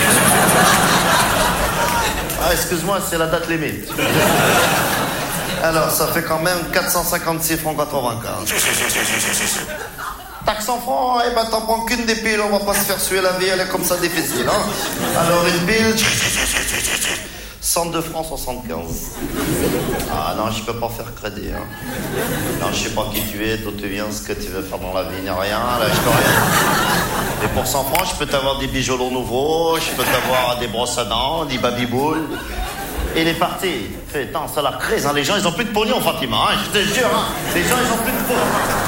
Ah, excuse-moi, c'est la date limite. Alors, ça fait quand même quatre cent cinquante-six francs quatre-vingt-quinze. Taxe en francs, eh ben t'en prends qu'une des piles, on va pas se faire suer la vie, elle est comme ça difficile, hein. Alors, une pile... cent deux francs soixante-quinze. Ah non, je peux pas faire crédit, hein. Non, je sais pas qui tu es, d'où tu viens, ce que tu veux faire dans la vie, ni rien, là, je peux rien. Et pour cent francs, je peux t'avoir des bijoux nouveaux, je peux t'avoir des brosses à dents, des babyboules. Et il est parti. Putain, c'est la crise, hein. Les gens, ils ont plus de pognon, Fatima, hein. Je te jure, hein. Les gens, ils ont plus de pognon.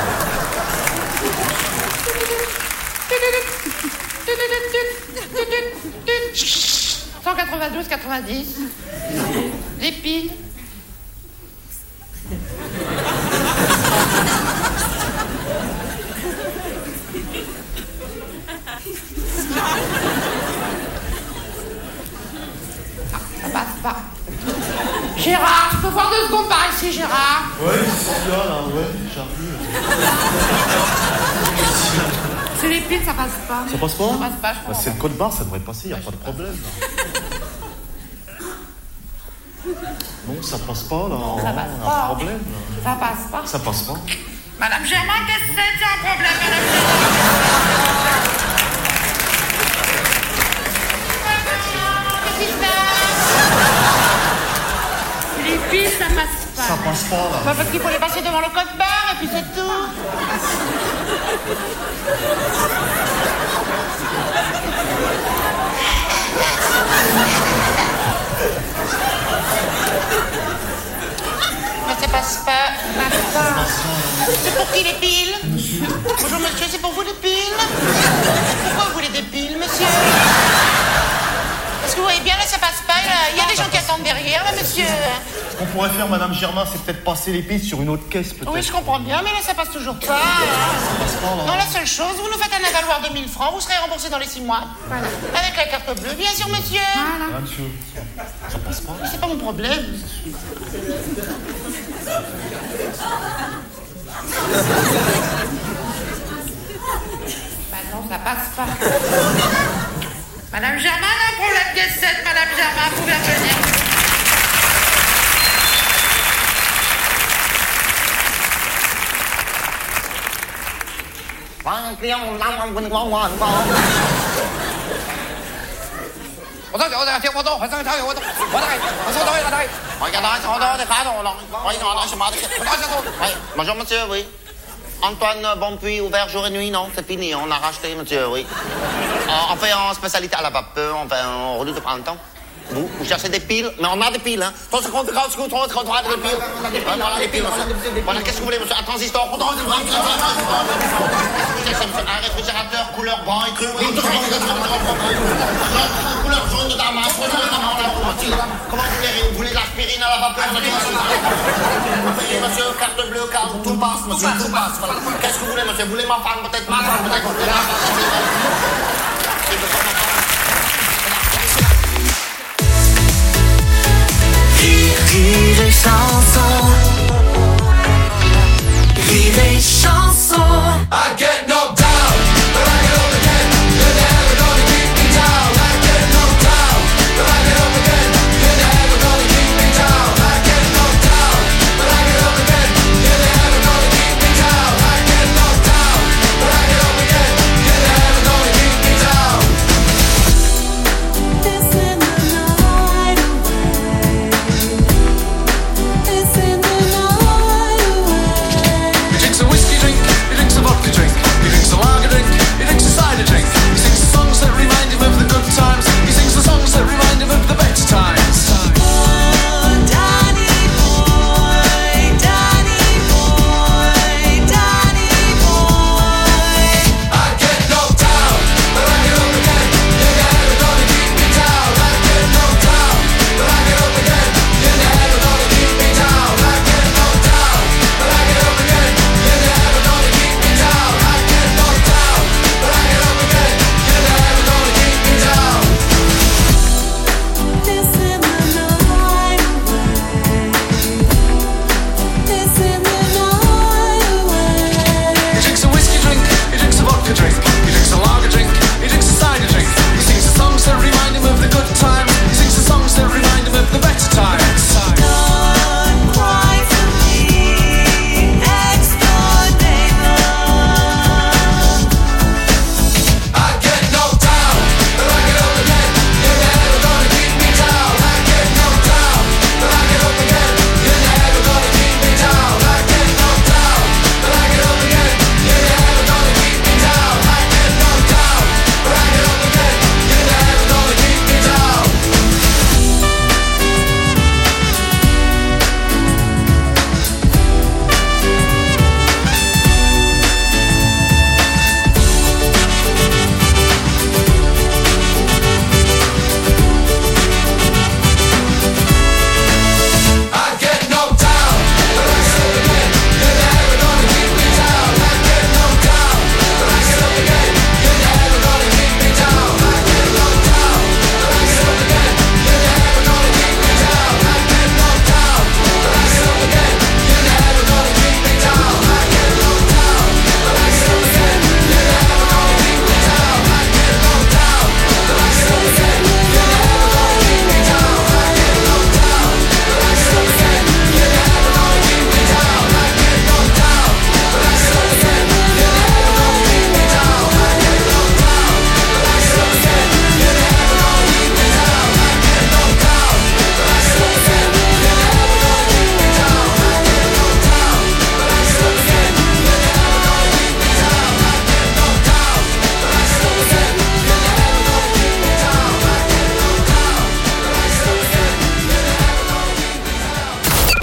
cent quatre-vingt-douze quatre-vingt-dix. Les piles. Ça passe pas. Gérard, tu peux voir deux secondes par ici, Gérard? Ouais, c'est ça, là, ouais, j'arrive. C'est les piles, ça passe pas. Ça passe pas? Ça passe pas, je Bah, crois. c'est le code barre, ça devrait passer, y a pas de problème. Non, ça passe pas, là. Ça passe y a pas. un problème, là. Ça passe pas. Ça passe pas. Madame Germain, qu'est-ce que c'est? C'est un problème, Madame Germain. Qu'est-ce qui se passe? Les piles, ça passe pas. Ça passe pas, là. Bah, parce qu'il faut les passer devant le code barre et puis c'est tout. Mais ça passe pas. Ça passe pas. C'est pour qui les piles? Bonjour monsieur, c'est pour vous les piles? Pourquoi vous voulez des piles, monsieur? Parce que vous voyez bien, là, ça passe pas. Il y a des gens qui attendent derrière, là, monsieur. Ce qu'on pourrait faire, Madame Germain, c'est peut-être passer les pistes sur une autre caisse, peut-être. Oui, je comprends bien, mais là, ça passe toujours pas. Non, la seule chose, vous nous faites un avaloir de mille francs, vous serez remboursé dans les six mois. Voilà. Avec la carte bleue, bien sûr, monsieur. Ah, monsieur. Ça passe pas. Mais c'est pas mon problème. Bah non, ça passe pas. Madame Germain, un problème de sept, Madame Germain, vous pouvez venir. Un client, on a un bon moment, on va. Bonjour monsieur, oui. Antoine Bonpuis, ouvert jour et nuit, non, c'est fini, on a racheté monsieur, oui. On fait en spécialité à la vapeur, on fait en redoute de printemps. Vous, vous cherchez des piles, mais on a des piles, hein. trois secondes, trente secondes, trente secondes, trente des piles. Voilà les piles, monsieur. Voilà, qu'est-ce que vous voulez, monsieur? Un transistor, un réfrigérateur couleur brun et cru. Couleur jaune de damas. Comment vous voulez? Vous voulez l'aspirine à la vapeur? Oui, monsieur, carte bleue, carte, tout passe, monsieur, tout passe. Voilà. Qu'est-ce que vous voulez, monsieur? Vous voulez ma femme, peut-être ma femme, peut-être. Rire et chanson. Rire et chanson. I get knocked down, but I get up again. You're never gonna keep me down. I get knocked down, but I get up again. You're never gonna keep me down. I get knocked down, but I get up again. You're never gonna keep me down. I get knocked down, but I get up again. You're never gonna keep me down. This in the night away. This in the night away. He drinks a whiskey drink, he drinks a vodka drink.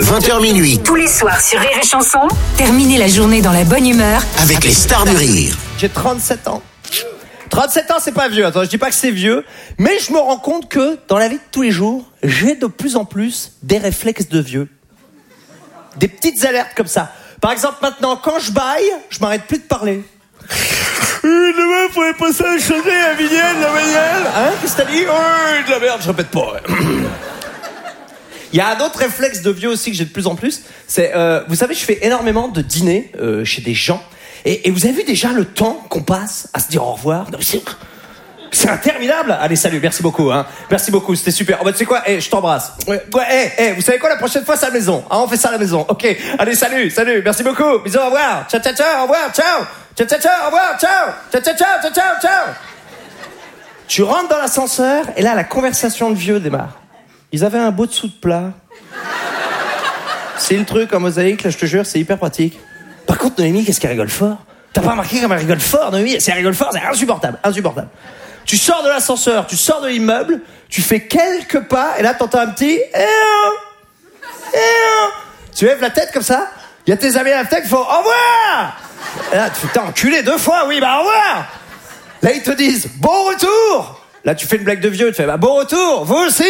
vingt heures minuit. Tous les soirs sur Rire et Chanson, terminez la journée dans la bonne humeur Avec les stars du rire. J'ai trente-sept ans. trente-sept ans, c'est pas vieux. Attends, je dis pas que c'est vieux, mais je me rends compte que dans la vie de tous les jours, j'ai de plus en plus des réflexes de vieux. Des petites alertes comme ça. Par exemple, maintenant, quand je baille, je m'arrête plus de parler. Euh, demain, il faudrait passer à changer la vignette, la vignette. Hein, qu'est-ce que t'as dit? Oh, de la merde, je répète pas. Ouais. Il y a un autre réflexe de vieux aussi que j'ai de plus en plus. C'est, euh, vous savez, je fais énormément de dîners euh, chez des gens. Et, et vous avez vu déjà le temps qu'on passe à se dire au revoir? C'est, c'est interminable. Allez, salut, merci beaucoup. Hein. Merci beaucoup, c'était super. Oh, bah, tu sais quoi, hey, je t'embrasse. Ouais, ouais, hey, hey, vous savez quoi, la prochaine fois, c'est à la maison. Ah, on fait ça à la maison. Ok, allez, salut, salut, merci beaucoup. Bisous, au revoir. Ciao, ciao, ciao, au revoir, ciao. Ciao, ciao, ciao, au revoir, ciao. Ciao, ciao, ciao, ciao, ciao, ciao. Tu rentres dans l'ascenseur, et là, la conversation de vieux démarre. Ils avaient un beau dessous de plat. C'est le truc en mosaïque, là, je te jure, c'est hyper pratique. Par contre, Noémie, qu'est-ce qu'elle rigole fort? T'as pas remarqué comme elle rigole fort, Noémie? Si elle rigole fort, c'est insupportable, insupportable. Tu sors de l'ascenseur, tu sors de l'immeuble, tu fais quelques pas, et là, t'entends un petit... Eh oh, eh oh. Tu lèves la tête comme ça, il y a tes amis à la tête qui font « Au revoir !» Et là, tu t'es enculé deux fois, oui, bah au revoir. Là, ils te disent « Bon retour !» Là, tu fais une blague de vieux, tu fais « Bah bon retour, vous aussi !»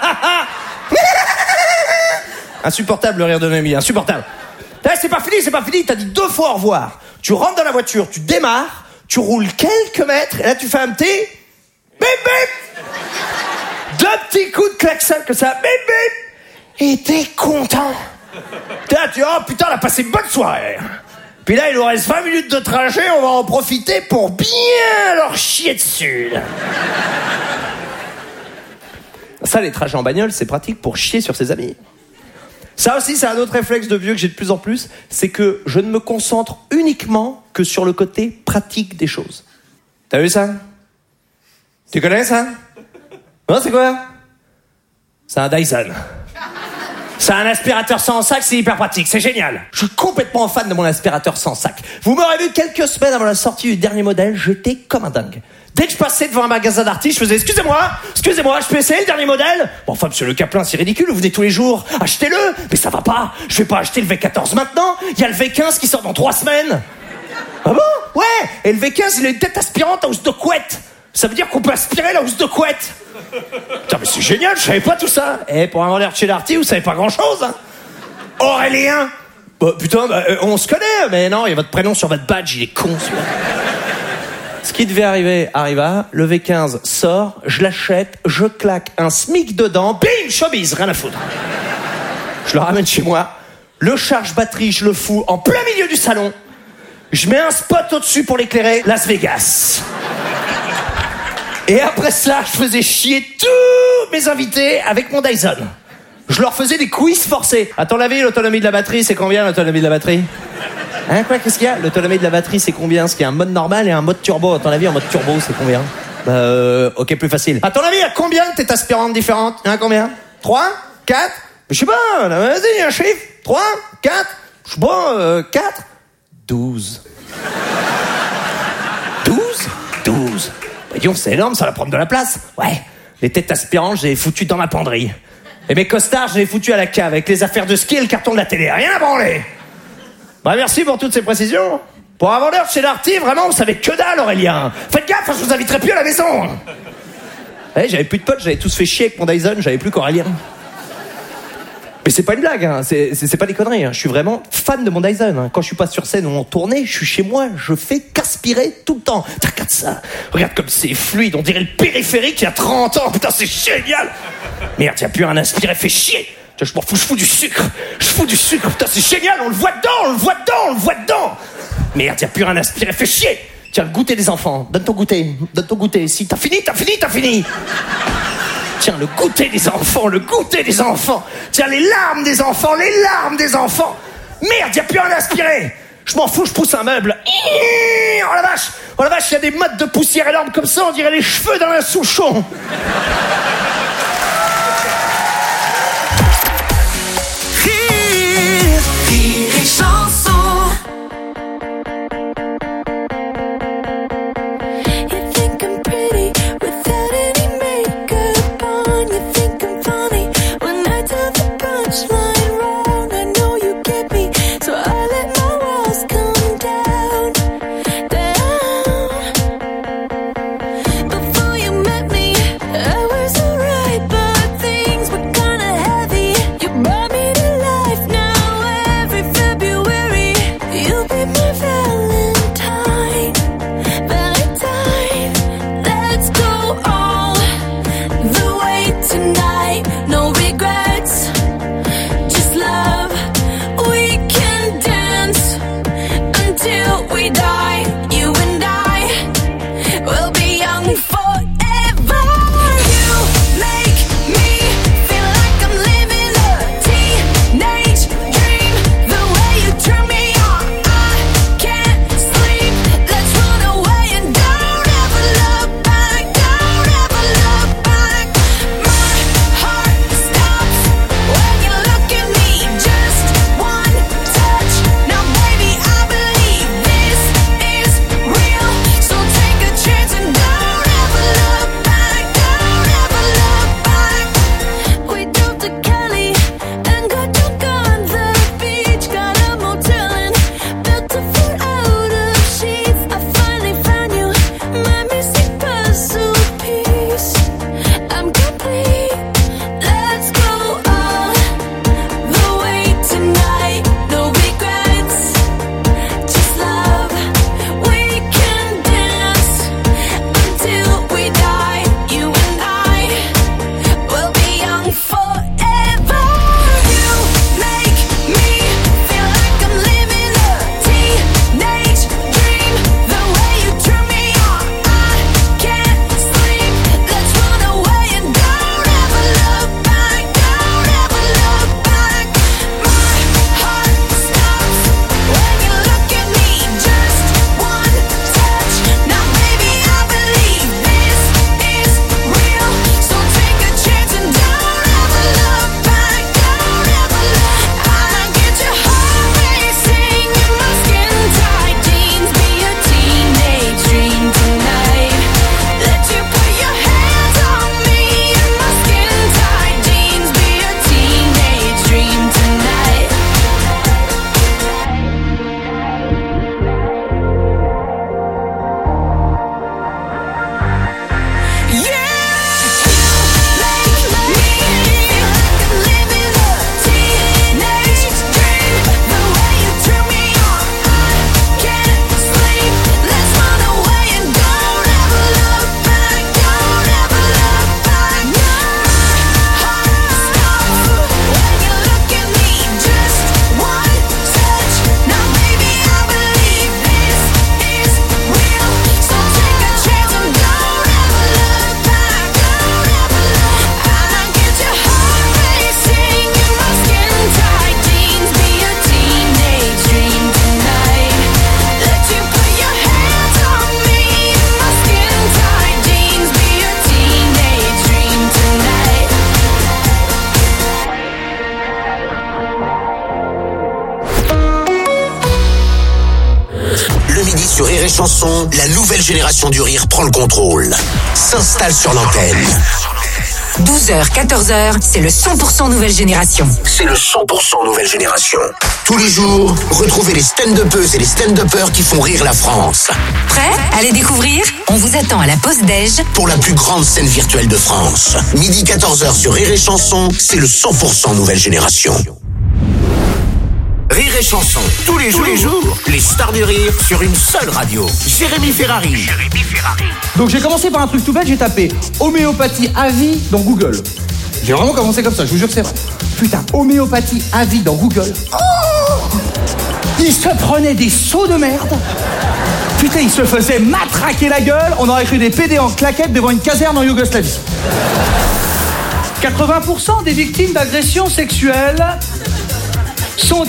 Insupportable le rire de Noémie, insupportable. Là, c'est pas fini, c'est pas fini, t'as dit deux fois au revoir. Tu rentres dans la voiture, tu démarres, tu roules quelques mètres, et là tu fais un petit... Bip bip. Deux petits coups de klaxon comme ça, bip bip. Et t'es content. Là, tu dis, oh putain, on a passé une bonne soirée. Puis là, il nous reste vingt minutes de trajet, on va en profiter pour bien leur chier dessus. Ça, les trajets en bagnole, c'est pratique pour chier sur ses amis. Ça aussi, c'est un autre réflexe de vieux que j'ai de plus en plus, c'est que je ne me concentre uniquement que sur le côté pratique des choses. T'as vu ça? Tu connais ça? Non, c'est quoi? C'est un Dyson. C'est un aspirateur sans sac, c'est hyper pratique, c'est génial. Je suis complètement fan de mon aspirateur sans sac. Vous m'aurez vu quelques semaines avant la sortie du dernier modèle, j'étais comme un dingue. Dès que je passais devant un magasin d'artistes, je faisais « Excusez-moi, excusez-moi, je peux essayer le dernier modèle ?» Bon, enfin, monsieur Le Caplin, c'est ridicule, vous venez tous les jours, achetez-le. Mais ça va pas, je vais pas acheter le V quatorze maintenant, il y a le V quinze qui sort dans trois semaines. Ah bon? Ouais, et le V quinze, il a une tête aspirante à housse de couette. Ça veut dire qu'on peut aspirer la housse de couette. Putain, mais c'est génial, je savais pas tout ça. Et pour un vendeur de chez l'arty, vous savez pas grand-chose, hein. Aurélien. Bah, putain, bah, euh, on se connaît, mais non, il y a votre prénom sur votre badge, il est con, celui-là. Ce qui devait arriver arriva, le V quinze sort, je l'achète, je claque un SMIC dedans, bing, showbiz, rien à foutre. Je le ramène chez moi, le charge batterie, je le fous en plein milieu du salon, je mets un spot au-dessus pour l'éclairer, Las Vegas. Et après cela, je faisais chier tous mes invités avec mon Dyson. Je leur faisais des quiz forcés. À ton avis, l'autonomie de la batterie, c'est combien l'autonomie de la batterie? Hein, quoi, qu'est-ce qu'il y a? L'autonomie de la batterie, c'est combien? Parce qu'il y a un mode normal et un mode turbo. À ton avis, en mode turbo, c'est combien? Euh, ok, plus facile. À ton avis, il y a combien de têtes aspirantes différentes? Hein, combien? Trois? Quatre? Je sais pas, là, vas-y, un chiffre. Trois? Quatre? Je sais pas, euh, quatre? Douze. Douze? Douze. Bah, disons, c'est énorme, ça va prendre de la place. Ouais. Les têtes aspirantes, j'ai foutu dans ma penderie. Et mes costards, je les ai foutus à la cave avec les affaires de ski et le carton de la télé. Rien à branler. Bah, merci pour toutes ces précisions. Pour un vendeur chez l'arty, vraiment, vous savez que dalle, Aurélien. Faites gaffe, je vous inviterai plus à la maison. Eh, j'avais plus de potes, j'avais tous fait chier avec mon Dyson, j'avais plus qu'Aurélien. Mais c'est pas une blague, hein. c'est, c'est, c'est pas des conneries. Hein. Je suis vraiment fan de mon Dyson. Hein. Quand je suis pas sur scène ou en tournée, je suis chez moi, je fais qu'aspirer tout le temps. Regarde ça, regarde comme c'est fluide, on dirait le périphérique il y a trente ans. Putain, c'est génial. Merde, y a plus un aspiré, fait chier. Je m'en fous, je fous du sucre. Je fous du sucre, putain, c'est génial, on le voit dedans, on le voit dedans, on le voit dedans. Merde, y a plus rien à aspirer, fait chier. Tiens, le goûter des enfants, donne ton goûter, donne ton goûter. Si t'as fini, t'as fini, t'as fini. Tiens, le goûter des enfants, le goûter des enfants. Tiens, les larmes des enfants, les larmes des enfants. Merde, y a plus rien à aspirer. Je m'en fous, je pousse un meuble. Oh la vache, oh la vache, y a des mottes de poussière énormes comme ça, on dirait les cheveux dans un souchon. Rire et chanson. You think I'm pretty without any makeup on. You think I'm funny when I tell the punchline wrong. sur Rire et Chanson, la nouvelle génération du rire prend le contrôle. S'installe sur l'antenne. douze heures, quatorze heures, c'est le cent pour cent nouvelle génération. C'est le cent pour cent nouvelle génération. Tous les jours, retrouvez les stand-uppeuses et les stand-uppers qui font rire la France. Prêt à les découvrir? On vous attend à la pause déj pour la plus grande scène virtuelle de France. Midi quatorze heures sur Rire et Chanson, c'est le cent pour cent nouvelle génération. Rire et Chanson, tous les jours, tous les jours, les stars du rire sur une seule radio. Jérémy Ferrari. Jérémy Ferrari. Donc j'ai commencé par un truc tout bête, j'ai tapé homéopathie à vie dans Google. J'ai vraiment commencé comme ça, je vous jure que c'est vrai. Putain, homéopathie à vie dans Google. Oh, il se prenait des sauts de merde. Putain, il se faisait matraquer la gueule, on aurait cru des pédés en claquettes devant une caserne en Yougoslavie. quatre-vingts pour cent des victimes d'agressions sexuelles